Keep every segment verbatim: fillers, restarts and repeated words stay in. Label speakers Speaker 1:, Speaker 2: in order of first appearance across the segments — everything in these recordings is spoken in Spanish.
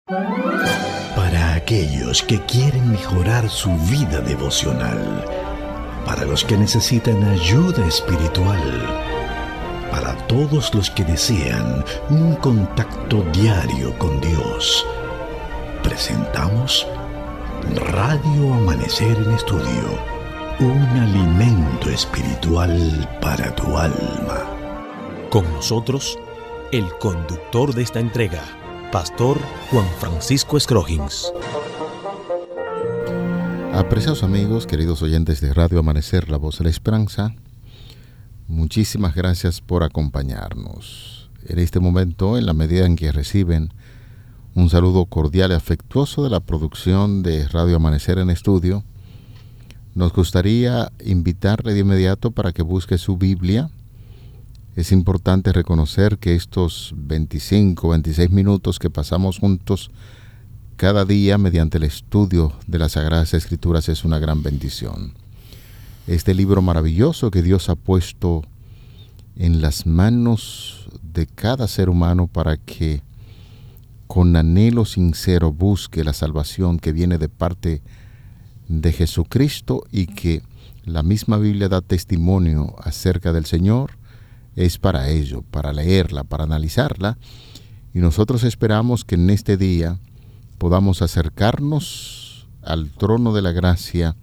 Speaker 1: Para aquellos que quieren mejorar su vida devocional, para los que necesitan ayuda espiritual, para todos los que desean un contacto diario con Dios, presentamos Radio Amanecer en Estudio, un alimento espiritual para tu alma.
Speaker 2: Con nosotros, el conductor de esta entrega, Pastor Juan Francisco Scroggins.
Speaker 3: Apreciados amigos, queridos oyentes de Radio Amanecer, la voz de la esperanza, muchísimas gracias por acompañarnos. En este momento, en la medida en que reciben un saludo cordial y afectuoso de la producción de Radio Amanecer en Estudio, nos gustaría invitarle de inmediato para que busque su Biblia. Es importante reconocer que estos veinticinco, veintiséis minutos que pasamos juntos cada día mediante el estudio de las Sagradas Escrituras es una gran bendición. Este libro maravilloso que Dios ha puesto en las manos de cada ser humano para que con anhelo sincero busque la salvación que viene de parte de Jesucristo y que la misma Biblia da testimonio acerca del Señor, es para ello, para leerla, para analizarla, y nosotros esperamos que en este día podamos acercarnos al trono de la gracia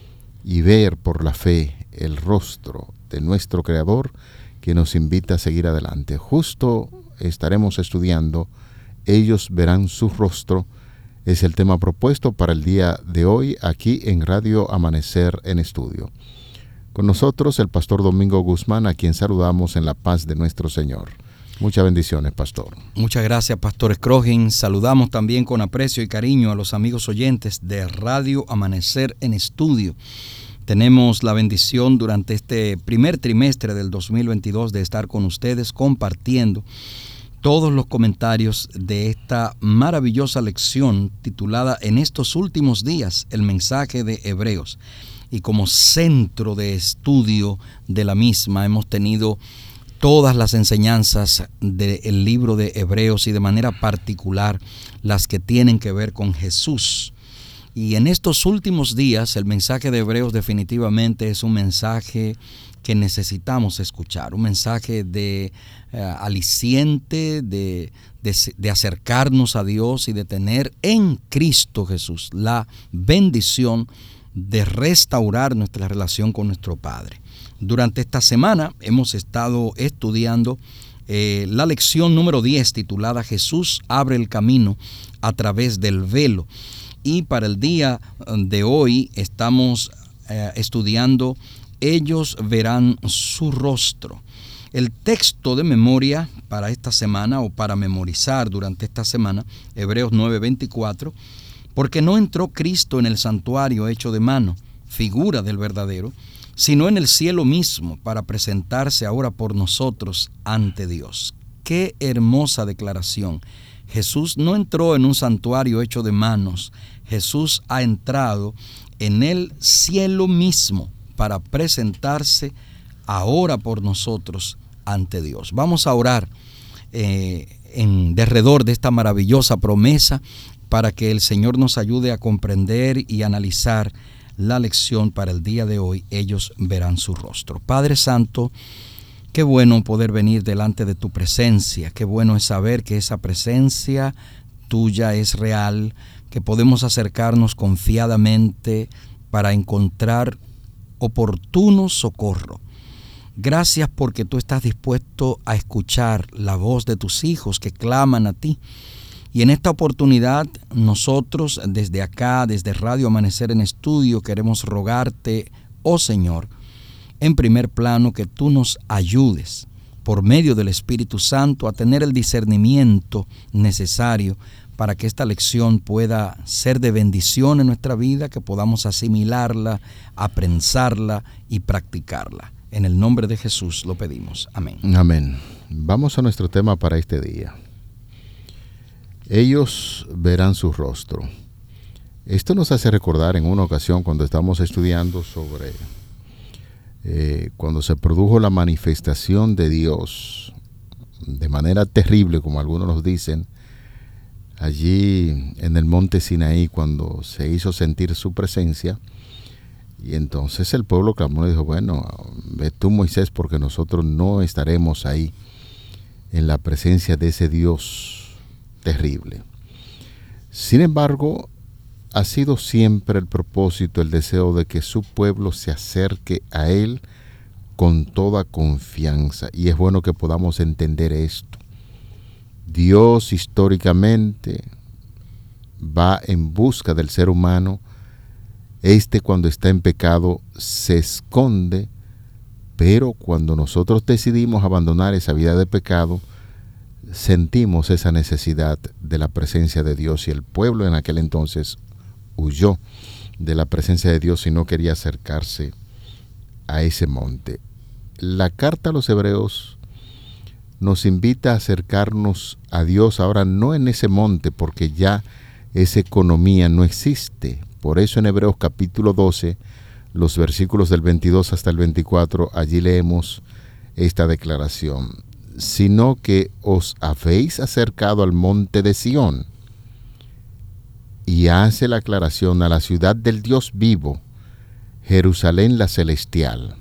Speaker 3: y ver por la fe el rostro de nuestro Creador que nos invita a seguir adelante. Justo estaremos estudiando Ellos verán su rostro, es el tema propuesto para el día de hoy aquí en Radio Amanecer en Estudio. Con nosotros el pastor Domingo Guzmán, a quien saludamos en la paz de nuestro Señor. Muchas bendiciones, pastor.
Speaker 4: Muchas gracias, pastor Scroggins. Saludamos también con aprecio y cariño a los amigos oyentes de Radio Amanecer en Estudio. Tenemos la bendición durante este primer trimestre del dos mil veintidós de estar con ustedes compartiendo todos los comentarios de esta maravillosa lección titulada En estos últimos días, el mensaje de Hebreos. Y como centro de estudio de la misma hemos tenido todas las enseñanzas del libro de Hebreos y de manera particular las que tienen que ver con Jesús. Y en estos últimos días el mensaje de Hebreos definitivamente es un mensaje que necesitamos escuchar, un mensaje de uh, aliciente, de, de, de acercarnos a Dios y de tener en Cristo Jesús la bendición de restaurar nuestra relación con nuestro Padre. Durante esta semana hemos estado estudiando eh, la lección número diez titulada Jesús abre el camino a través del velo. Y para el día de hoy estamos eh, estudiando Ellos verán su rostro. El texto de memoria para esta semana o para memorizar durante esta semana, Hebreos nueve veinticuatro, porque no entró Cristo en el santuario hecho de mano, figura del verdadero, sino en el cielo mismo para presentarse ahora por nosotros ante Dios. ¡Qué hermosa declaración! Jesús no entró en un santuario hecho de manos, Jesús ha entrado en el cielo mismo para presentarse ahora por nosotros ante Dios. Vamos a orar eh, en derredor de esta maravillosa promesa para que el Señor nos ayude a comprender y analizar la lección para el día de hoy. Ellos verán su rostro. Padre Santo, qué bueno poder venir delante de tu presencia. Qué bueno es saber que esa presencia tuya es real, que podemos acercarnos confiadamente para encontrar oportuno socorro. Gracias porque tú estás dispuesto a escuchar la voz de tus hijos que claman a ti. Y en esta oportunidad nosotros desde acá, desde Radio Amanecer en Estudio, queremos rogarte, oh Señor, en primer plano que tú nos ayudes por medio del Espíritu Santo a tener el discernimiento necesario para que esta lección pueda ser de bendición en nuestra vida, que podamos asimilarla, aprensarla y practicarla. En el nombre de Jesús lo pedimos. Amén.
Speaker 3: Amén. Vamos a nuestro tema para este día. Ellos verán su rostro. Esto nos hace recordar en una ocasión cuando estamos estudiando sobre eh, cuando se produjo la manifestación de Dios de manera terrible, como algunos nos dicen, allí en el monte Sinaí cuando se hizo sentir su presencia. Y entonces el pueblo clamó y dijo, bueno, ve tú, Moisés, porque nosotros no estaremos ahí en la presencia de ese Dios terrible. Sin embargo, ha sido siempre el propósito, el deseo de que su pueblo se acerque a Él con toda confianza. Y es bueno que podamos entender esto. Dios históricamente va en busca del ser humano. Este, cuando está en pecado, se esconde, pero cuando nosotros decidimos abandonar esa vida de pecado, sentimos esa necesidad de la presencia de Dios. Y el pueblo en aquel entonces huyó de la presencia de Dios y no quería acercarse a ese monte. La carta a los Hebreos nos invita a acercarnos a Dios ahora no en ese monte, porque ya esa economía no existe. Por eso en Hebreos capítulo doce, los versículos del veintidós hasta el veinticuatro, allí leemos esta declaración: sino que os habéis acercado al monte de Sión. Y hace la aclaración: a la ciudad del Dios vivo, Jerusalén la celestial,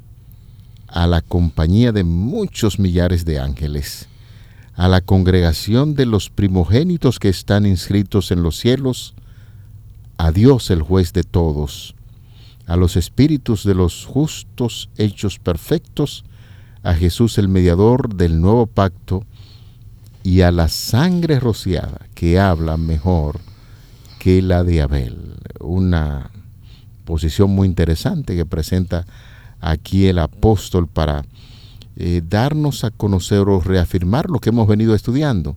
Speaker 3: a la compañía de muchos millares de ángeles, a la congregación de los primogénitos que están inscritos en los cielos, a Dios el juez de todos, a los espíritus de los justos hechos perfectos, a Jesús el mediador del nuevo pacto, y a la sangre rociada que habla mejor que la de Abel. Una posición muy interesante que presenta aquí el apóstol para eh, darnos a conocer o reafirmar lo que hemos venido estudiando.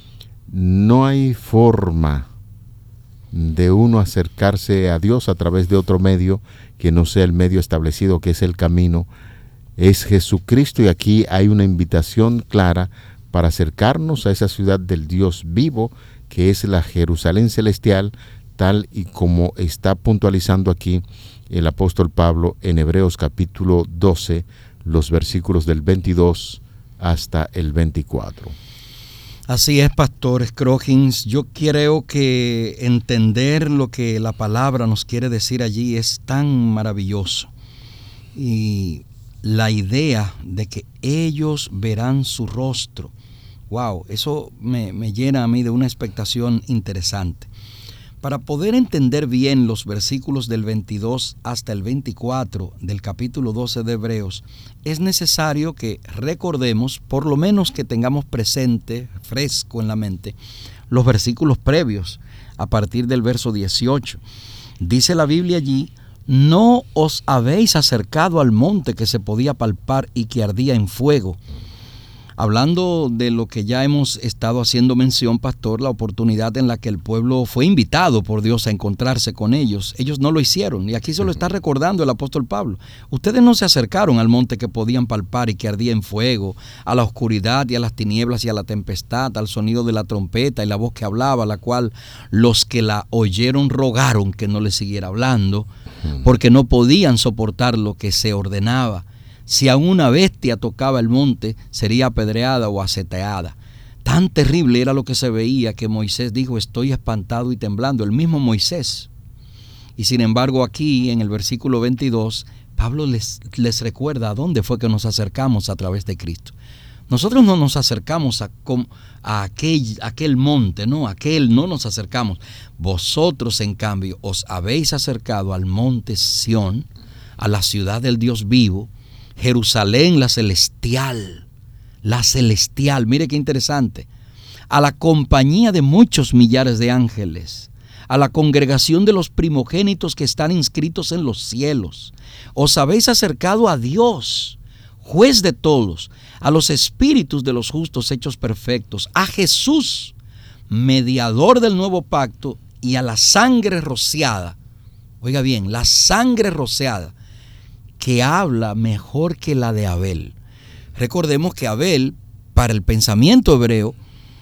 Speaker 3: No hay forma de uno acercarse a Dios a través de otro medio que no sea el medio establecido, que es el camino, es Jesucristo. Y aquí hay una invitación clara para acercarnos a esa ciudad del Dios vivo, que es la Jerusalén celestial, tal y como está puntualizando aquí el apóstol Pablo en Hebreos capítulo doce, los versículos del veintidós hasta el veinticuatro.
Speaker 4: Así es, Pastor Scroggins. Yo creo que entender lo que la palabra nos quiere decir allí es tan maravilloso. Y la idea de que ellos verán su rostro, wow, eso me, me llena a mí de una expectación interesante. Para poder entender bien los versículos del veintidós hasta el veinticuatro del capítulo doce de Hebreos, es necesario que recordemos, por lo menos que tengamos presente, fresco en la mente, los versículos previos, a partir del verso dieciocho. Dice la Biblia allí: no os habéis acercado al monte que se podía palpar y que ardía en fuego. Hablando de lo que ya hemos estado haciendo mención, Pastor, la oportunidad en la que el pueblo fue invitado por Dios a encontrarse con ellos. Ellos no lo hicieron, y aquí se lo está recordando el apóstol Pablo. Ustedes no se acercaron al monte que podían palpar y que ardía en fuego, a la oscuridad y a las tinieblas y a la tempestad, al sonido de la trompeta y la voz que hablaba, la cual los que la oyeron rogaron que no les siguiera hablando, porque no podían soportar lo que se ordenaba. Si a una bestia tocaba el monte, sería apedreada o aceteada. Tan terrible era lo que se veía que Moisés dijo: estoy espantado y temblando, el mismo Moisés. Y sin embargo aquí en el versículo veintidós, Pablo les, les recuerda a dónde fue que nos acercamos a través de Cristo. Nosotros no nos acercamos a, a aquel, aquel monte, no, a aquel no nos acercamos. Vosotros, en cambio, os habéis acercado al monte Sión, a la ciudad del Dios vivo, Jerusalén la celestial, la celestial, mire qué interesante, a la compañía de muchos millares de ángeles, a la congregación de los primogénitos que están inscritos en los cielos. Os habéis acercado a Dios, juez de todos, a los espíritus de los justos hechos perfectos, a Jesús, mediador del nuevo pacto, y a la sangre rociada. Oiga bien, la sangre rociada, que habla mejor que la de Abel. Recordemos que Abel, para el pensamiento hebreo,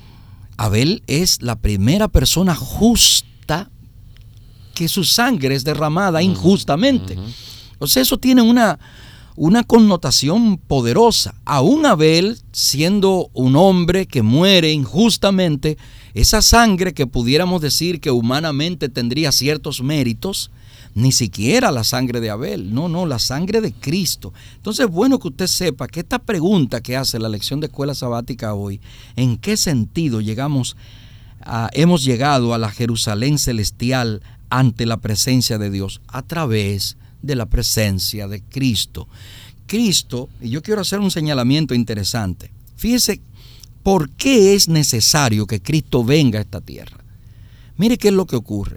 Speaker 4: Abel es la primera persona justa que su sangre es derramada injustamente. Uh-huh. O sea, eso tiene una, una connotación poderosa. Aún Abel, siendo un hombre que muere injustamente, Esa sangre que pudiéramos decir que humanamente tendría ciertos méritos, ni siquiera la sangre de Abel, no, no, la sangre de Cristo. Entonces es bueno que usted sepa que esta pregunta que hace la lección de escuela sabática hoy, ¿en qué sentido llegamos a, hemos llegado a la Jerusalén celestial ante la presencia de Dios? A través de la presencia de Cristo. Cristo, y yo quiero hacer un señalamiento interesante. Fíjese, ¿por qué es necesario que Cristo venga a esta tierra? Mire qué es lo que ocurre.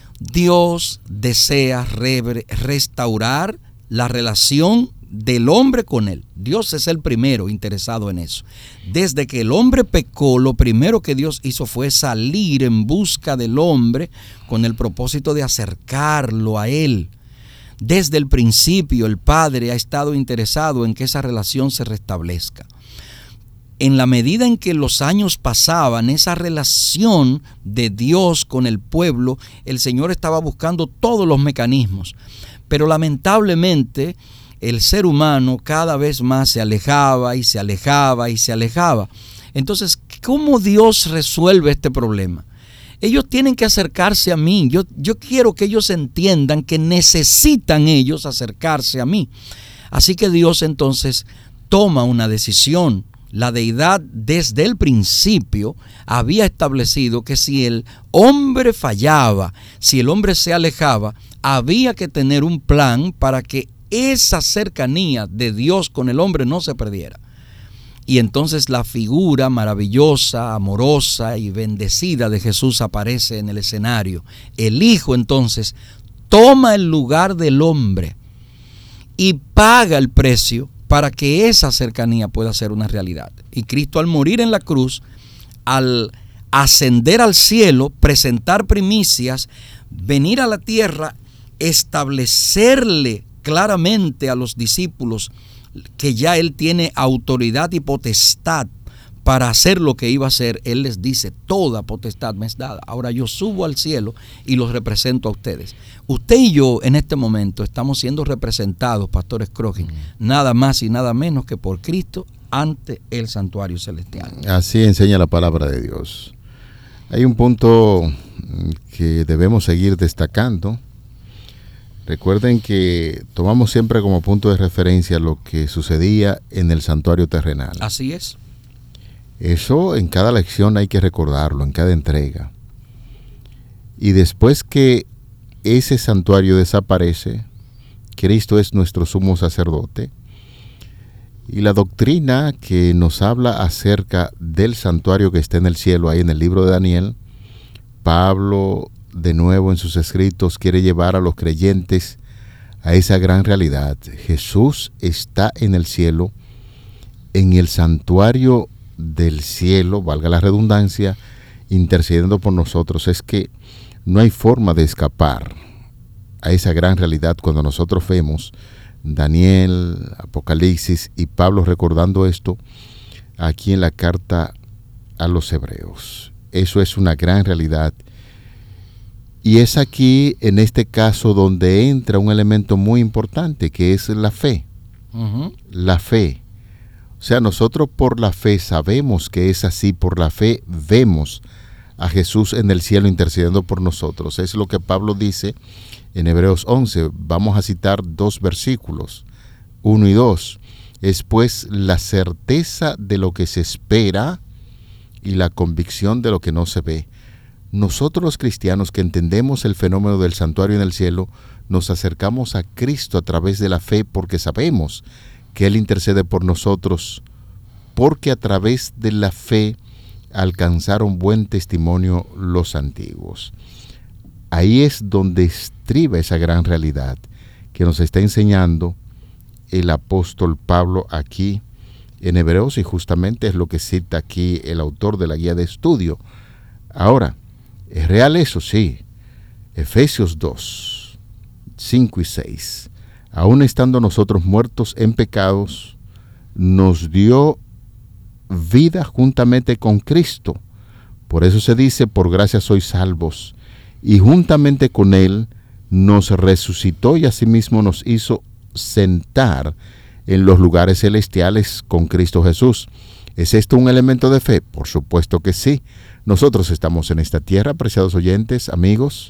Speaker 4: Dios desea re- restaurar la relación del hombre con Él. Dios es el primero interesado en eso. Desde que el hombre pecó, lo primero que Dios hizo fue salir en busca del hombre con el propósito de acercarlo a Él. Desde el principio, el Padre ha estado interesado en que esa relación se restablezca. En la medida en que los años pasaban, esa relación de Dios con el pueblo, el Señor estaba buscando todos los mecanismos. Pero lamentablemente, el ser humano cada vez más se alejaba y se alejaba y se alejaba. Entonces, ¿cómo Dios resuelve este problema? Ellos tienen que acercarse a mí. Yo, yo quiero que ellos entiendan que necesitan ellos acercarse a mí. Así que Dios entonces toma una decisión. La deidad desde el principio había establecido que si el hombre fallaba, si el hombre se alejaba, había que tener un plan para que esa cercanía de Dios con el hombre no se perdiera. Y entonces la figura maravillosa, amorosa y bendecida de Jesús aparece en el escenario. El Hijo entonces toma el lugar del hombre y paga el precio para que esa cercanía pueda ser una realidad. Y Cristo, al morir en la cruz, al ascender al cielo, presentar primicias, venir a la tierra, establecerle claramente a los discípulos que ya Él tiene autoridad y potestad para hacer lo que iba a hacer. Él les dice: toda potestad me es dada. Ahora yo subo al cielo y los represento a ustedes. Usted y yo en este momento estamos siendo representados, Pastor Scrogin, nada más y nada menos que por Cristo ante el santuario celestial.
Speaker 3: Así enseña la palabra de Dios. Hay un punto que debemos seguir destacando. Recuerden que tomamos siempre como punto de referencia lo que sucedía en el santuario terrenal.
Speaker 4: Así es.
Speaker 3: Eso en cada lección hay que recordarlo, en cada entrega. Y después que ese santuario desaparece, Cristo es nuestro sumo sacerdote. Y la doctrina que nos habla acerca del santuario que está en el cielo, ahí en el libro de Daniel, Pablo, de nuevo en sus escritos, quiere llevar a los creyentes a esa gran realidad. Jesús está en el cielo, en el santuario del cielo, valga la redundancia, intercediendo por nosotros. Es que no hay forma de escapar a esa gran realidad cuando nosotros vemos Daniel, Apocalipsis y Pablo recordando esto aquí en la carta a los Hebreos. Eso es una gran realidad. Y es aquí, en este caso, donde entra un elemento muy importante, que es la fe. Uh-huh. La fe. O sea, nosotros por la fe sabemos que es así, por la fe vemos a Jesús en el cielo intercediendo por nosotros. Es lo que Pablo dice en Hebreos once. Vamos a citar dos versículos, uno y dos. Es pues la certeza de lo que se espera y la convicción de lo que no se ve. Nosotros los cristianos que entendemos el fenómeno del santuario en el cielo, nos acercamos a Cristo a través de la fe porque sabemos que Él intercede por nosotros, porque a través de la fe alcanzaron buen testimonio los antiguos. Ahí es donde estriba esa gran realidad que nos está enseñando el apóstol Pablo aquí en Hebreos, y justamente es lo que cita aquí el autor de la guía de estudio. Ahora, ¿es real eso? Sí. Efesios dos, cinco y seis. Aún estando nosotros muertos en pecados, nos dio vida juntamente con Cristo. Por eso se dice: por gracia sois salvos. Y juntamente con Él nos resucitó y asimismo nos hizo sentar en los lugares celestiales con Cristo Jesús. ¿Es esto un elemento de fe? Por supuesto que sí. Nosotros estamos en esta tierra, apreciados oyentes, amigos.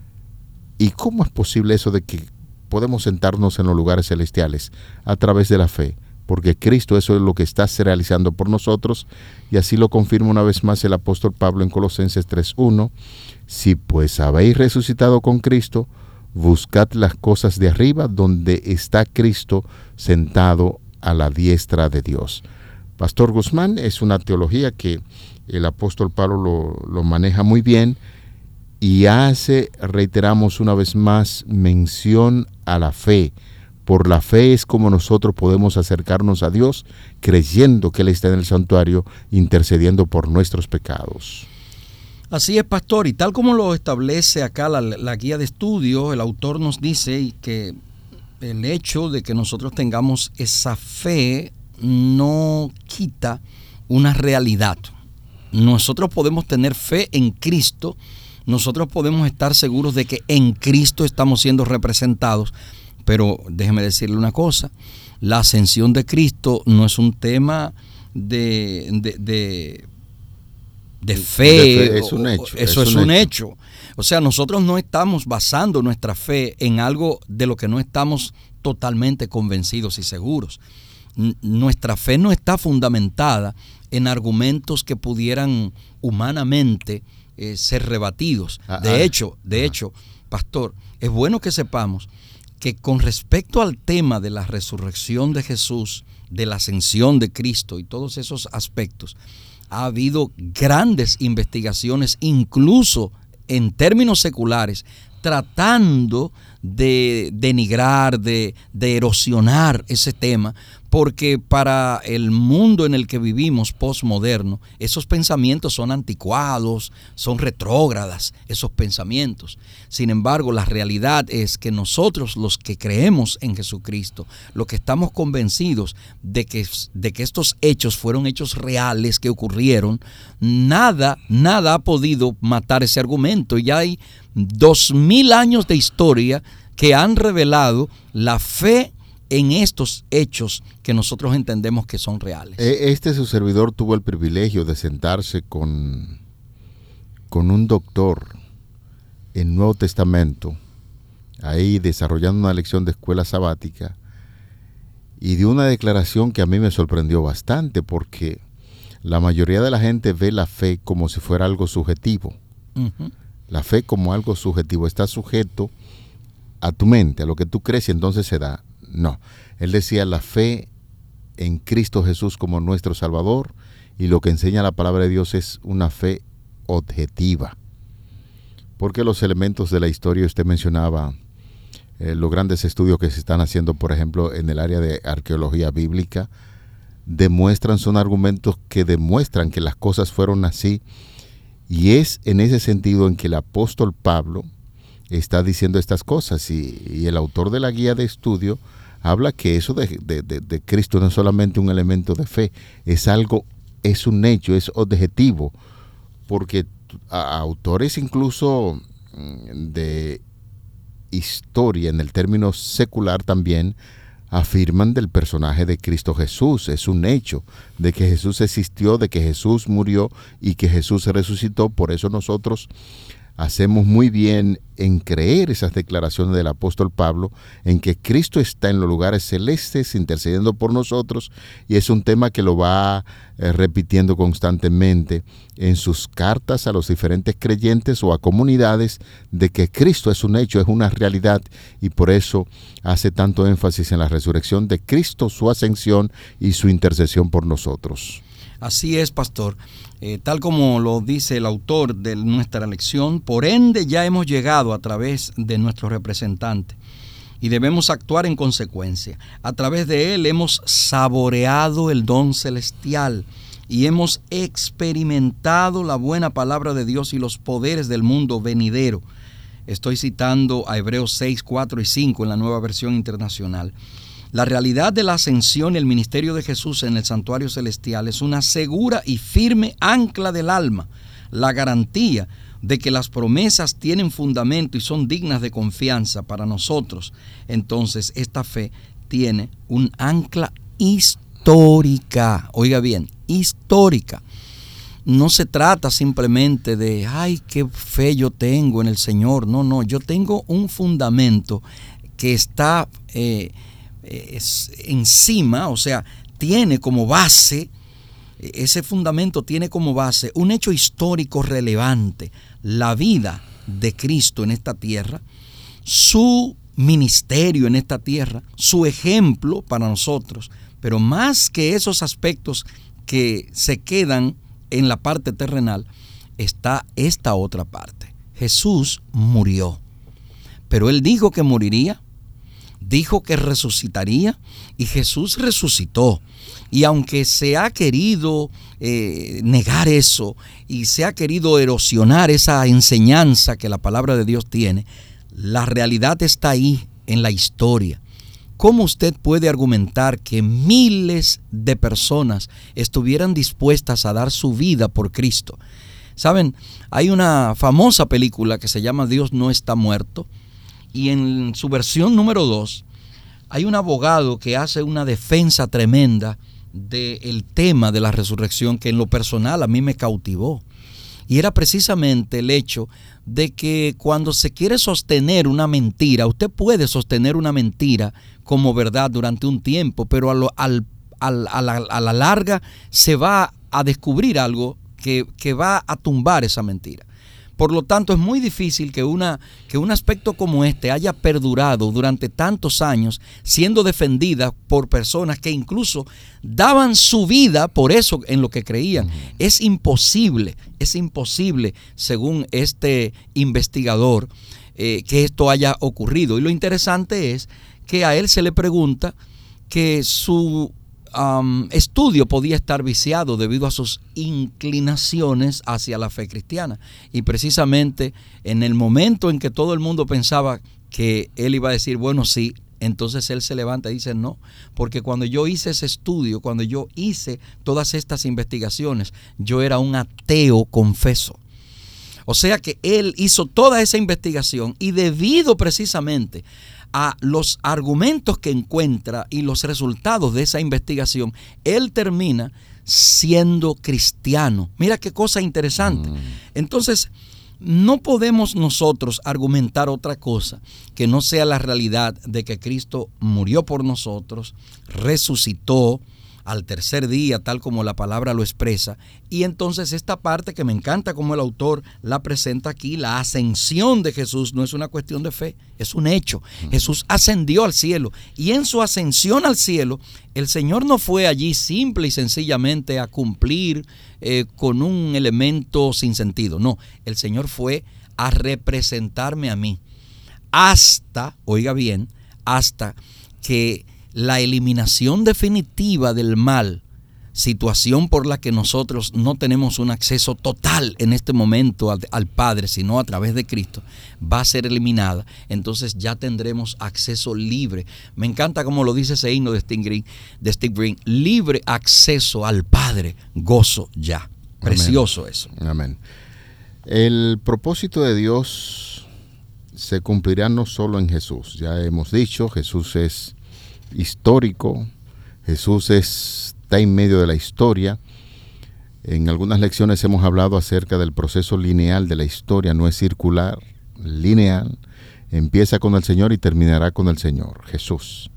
Speaker 3: ¿Y cómo es posible eso de que podemos sentarnos en los lugares celestiales? A través de la fe. Porque Cristo, eso es lo que está realizando por nosotros, y así lo confirma una vez más el apóstol Pablo en Colosenses tres uno. Si pues habéis resucitado con Cristo, buscad las cosas de arriba, donde está Cristo sentado a la diestra de Dios. Pastor Guzmán, es una teología que el apóstol Pablo lo, lo maneja muy bien, y hace, reiteramos una vez más, mención a la fe. Por la fe es como nosotros podemos acercarnos a Dios, creyendo que Él está en el santuario, intercediendo por nuestros pecados.
Speaker 4: Así es, pastor, y tal como lo establece acá la, la guía de estudio, el autor nos dice que el hecho de que nosotros tengamos esa fe no quita una realidad. Nosotros podemos tener fe en Cristo, nosotros podemos estar seguros de que en Cristo estamos siendo representados. Pero déjeme decirle una cosa, la ascensión de Cristo no es un tema de, de, de, de fe. De fe,
Speaker 3: es un hecho.
Speaker 4: Eso es, es un, un hecho. hecho. O sea, nosotros no estamos basando nuestra fe en algo de lo que no estamos totalmente convencidos y seguros. N- nuestra fe no está fundamentada en argumentos que pudieran humanamente eh, ser rebatidos. Ah, de ah, hecho, de ah. hecho, pastor, es bueno que sepamos que con respecto al tema de la resurrección de Jesús, de la ascensión de Cristo y todos esos aspectos, ha habido grandes investigaciones, incluso en términos seculares, tratando de denigrar, de, de erosionar ese tema, porque para el mundo en el que vivimos postmoderno, esos pensamientos son anticuados, son retrógradas, esos pensamientos. Sin embargo, la realidad es que nosotros, los que creemos en Jesucristo, los que estamos convencidos de que, de que estos hechos fueron hechos reales que ocurrieron, nada, nada ha podido matar ese argumento. Y ya hay dos mil años de historia que han revelado la fe en estos hechos que nosotros entendemos que son reales.
Speaker 3: Este su servidor tuvo el privilegio de sentarse con, con un doctor en Nuevo Testamento, ahí desarrollando una lección de escuela sabática, y dio una declaración que a mí me sorprendió bastante, porque la mayoría de la gente ve la fe como si fuera algo subjetivo. Uh-huh. La fe como algo subjetivo, está sujeto a tu mente, a lo que tú crees, y entonces se da. No, él decía la fe en Cristo Jesús como nuestro Salvador, y lo que enseña la palabra de Dios es una fe objetiva. Porque los elementos de la historia, usted mencionaba eh, los grandes estudios que se están haciendo, por ejemplo, en el área de arqueología bíblica, demuestran, son argumentos que demuestran que las cosas fueron así, y es en ese sentido en que el apóstol Pablo está diciendo estas cosas, y, y el autor de la guía de estudio habla que eso de, de, de, de Cristo no es solamente un elemento de fe, es algo, es un hecho, es objetivo, porque a, autores incluso de historia en el término secular también afirman del personaje de Cristo Jesús. Es un hecho de que Jesús existió, de que Jesús murió y que Jesús resucitó. Por eso nosotros hacemos muy bien en creer esas declaraciones del apóstol Pablo, en que Cristo está en los lugares celestes intercediendo por nosotros, y es un tema que lo va eh, repitiendo constantemente en sus cartas a los diferentes creyentes o a comunidades, de que Cristo es un hecho, es una realidad, y por eso hace tanto énfasis en la resurrección de Cristo, su ascensión y su intercesión por nosotros.
Speaker 4: Así es, pastor. Eh, tal como lo dice el autor de nuestra lección, por ende ya hemos llegado a través de nuestro representante y debemos actuar en consecuencia. A través de él hemos saboreado el don celestial y hemos experimentado la buena palabra de Dios y los poderes del mundo venidero. Estoy citando a Hebreos seis, cuatro y cinco en la Nueva Versión Internacional. La realidad de la ascensión y el ministerio de Jesús en el santuario celestial es una segura y firme ancla del alma, la garantía de que las promesas tienen fundamento y son dignas de confianza para nosotros. Entonces, esta fe tiene un ancla histórica, oiga bien, histórica. no se trata simplemente de, ay, qué fe yo tengo en el Señor. No, no, yo tengo un fundamento que está eh, es encima, o sea, tiene como base, ese fundamento tiene como base un hecho histórico relevante, la vida de Cristo en esta tierra, su ministerio en esta tierra, su ejemplo para nosotros, pero más que esos aspectos que se quedan en la parte terrenal, está esta otra parte. Jesús murió, pero Él dijo que moriría, dijo que resucitaría, y Jesús resucitó. Y aunque se ha querido eh, negar eso y se ha querido erosionar esa enseñanza que la palabra de Dios tiene, la realidad está ahí en la historia. ¿Cómo usted puede argumentar que miles de personas estuvieran dispuestas a dar su vida por Cristo? Saben, hay una famosa película que se llama Dios no está muerto, y en su versión número dos hay un abogado que hace una defensa tremenda del tema de la resurrección que en lo personal a mí me cautivó. Y era precisamente el hecho de que cuando se quiere sostener una mentira, usted puede sostener una mentira como verdad durante un tiempo, pero a, lo, al, al, a, la, a la larga se va a descubrir algo que, que va a tumbar esa mentira. Por lo tanto, es muy difícil que, una, que un aspecto como este haya perdurado durante tantos años, siendo defendida por personas que incluso daban su vida por eso en lo que creían. Uh-huh. Es imposible, es imposible, según este investigador, eh, que esto haya ocurrido. Y lo interesante es que a él se le pregunta que su Um, estudio podía estar viciado debido a sus inclinaciones hacia la fe cristiana, y precisamente en el momento en que todo el mundo pensaba que él iba a decir bueno sí, entonces él se levanta y dice no, porque cuando yo hice ese estudio, cuando yo hice todas estas investigaciones, yo era un ateo confeso. O sea que él hizo toda esa investigación, y debido precisamente a los argumentos que encuentra y los resultados de esa investigación, él termina siendo cristiano. Mira qué cosa interesante. Mm. Entonces, no podemos nosotros argumentar otra cosa que no sea la realidad de que Cristo murió por nosotros, resucitó al tercer día, tal como la palabra lo expresa. Y entonces esta parte que me encanta como el autor la presenta aquí, la ascensión de Jesús, no es una cuestión de fe, es un hecho. Jesús ascendió al cielo, y en su ascensión al cielo, el Señor no fue allí simple y sencillamente a cumplir eh, con un elemento sin sentido. No, el Señor fue a representarme a mí, hasta, oiga bien, hasta que la eliminación definitiva del mal, situación por la que nosotros no tenemos un acceso total en este momento al, al Padre, sino a través de Cristo, va a ser eliminada. Entonces ya tendremos acceso libre. Me encanta como lo dice ese himno de Steve Green, de Steve Green, libre acceso al Padre, gozo ya. Precioso. Amén. Eso.
Speaker 3: Amén. El propósito de Dios se cumplirá no solo en Jesús. Ya hemos dicho, Jesús es histórico, Jesús es, está en medio de la historia. En algunas lecciones hemos hablado acerca del proceso lineal de la historia, no es circular, lineal, empieza con el Señor y terminará con el Señor, Jesús.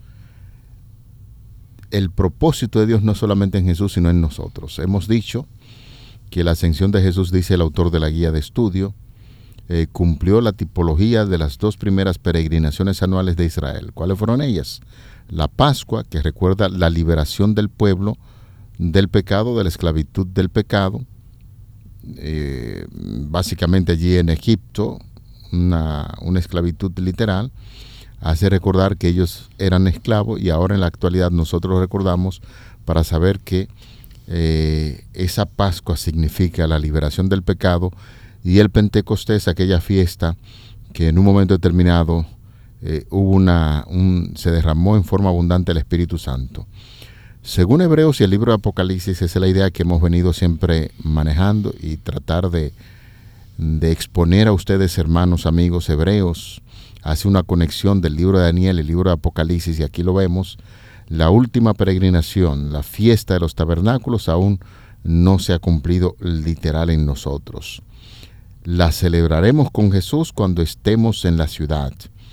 Speaker 3: El propósito de Dios no solamente en Jesús, sino en nosotros. Hemos dicho que la ascensión de Jesús, dice el autor de la guía de estudio, eh, cumplió la tipología de las dos primeras peregrinaciones anuales de Israel. ¿Cuáles fueron ellas? La Pascua, que recuerda la liberación del pueblo del pecado, de la esclavitud del pecado, eh, básicamente allí en Egipto, una, una esclavitud literal, hace recordar que ellos eran esclavos, y ahora en la actualidad nosotros recordamos para saber que eh, esa Pascua significa la liberación del pecado, y el Pentecostés, aquella fiesta que en un momento determinado Eh, hubo una, un, se derramó en forma abundante el Espíritu Santo. Según Hebreos y el libro de Apocalipsis, esa es la idea que hemos venido siempre manejando y tratar de, de exponer a ustedes, hermanos, amigos. Hebreos hace una conexión del libro de Daniel y el libro de Apocalipsis, y aquí lo vemos, la última peregrinación, la fiesta de los tabernáculos, aún no se ha cumplido literal en nosotros. La celebraremos con Jesús cuando estemos en la ciudad,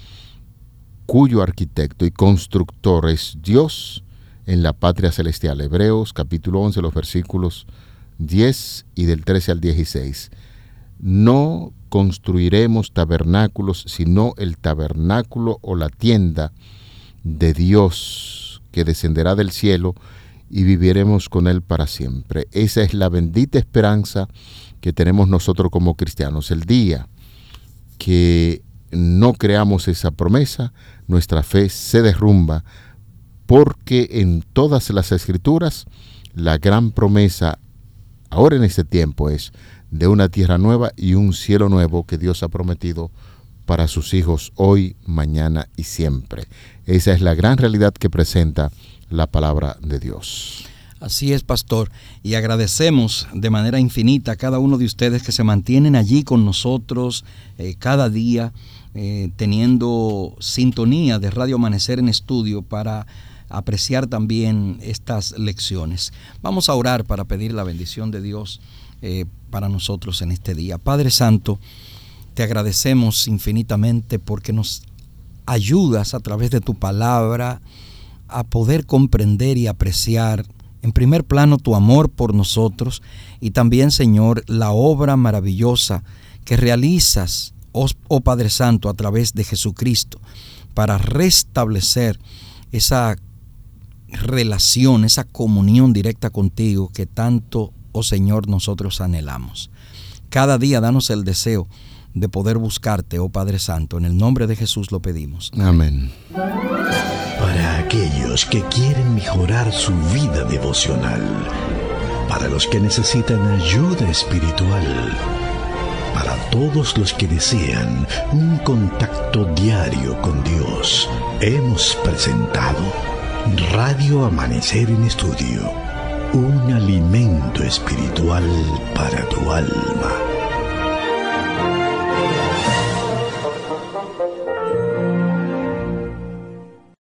Speaker 3: cuyo arquitecto y constructor es Dios en la patria celestial. Hebreos capítulo once, los versículos diez y del trece al dieciséis. No construiremos tabernáculos, sino el tabernáculo o la tienda de Dios que descenderá del cielo y viviremos con Él para siempre. Esa es la bendita esperanza que tenemos nosotros como cristianos. El día que no creamos esa promesa, nuestra fe se derrumba, porque en todas las Escrituras la gran promesa ahora en este tiempo es de una tierra nueva y un cielo nuevo que Dios ha prometido para sus hijos hoy, mañana y siempre. Esa es la gran realidad que presenta la palabra de Dios.
Speaker 4: Así es, pastor, y agradecemos de manera infinita a cada uno de ustedes que se mantienen allí con nosotros eh, cada día, eh, teniendo sintonía de Radio Amanecer en Estudio para apreciar también estas lecciones. Vamos a orar para pedir la bendición de Dios eh, para nosotros en este día. Padre Santo, te agradecemos infinitamente porque nos ayudas a través de tu palabra a poder comprender y apreciar en primer plano tu amor por nosotros y también, Señor, la obra maravillosa que realizas, oh, oh Padre Santo, a través de Jesucristo para restablecer esa relación, esa comunión directa contigo que tanto, oh Señor, nosotros anhelamos. Cada día danos el deseo de poder buscarte, oh Padre Santo. En el nombre de Jesús lo pedimos.
Speaker 3: Amén.
Speaker 1: Para aquellos que quieren mejorar su vida devocional, para los que necesitan ayuda espiritual, para todos los que desean un contacto diario con Dios, hemos presentado Radio Amanecer en Estudio, un alimento espiritual para tu alma.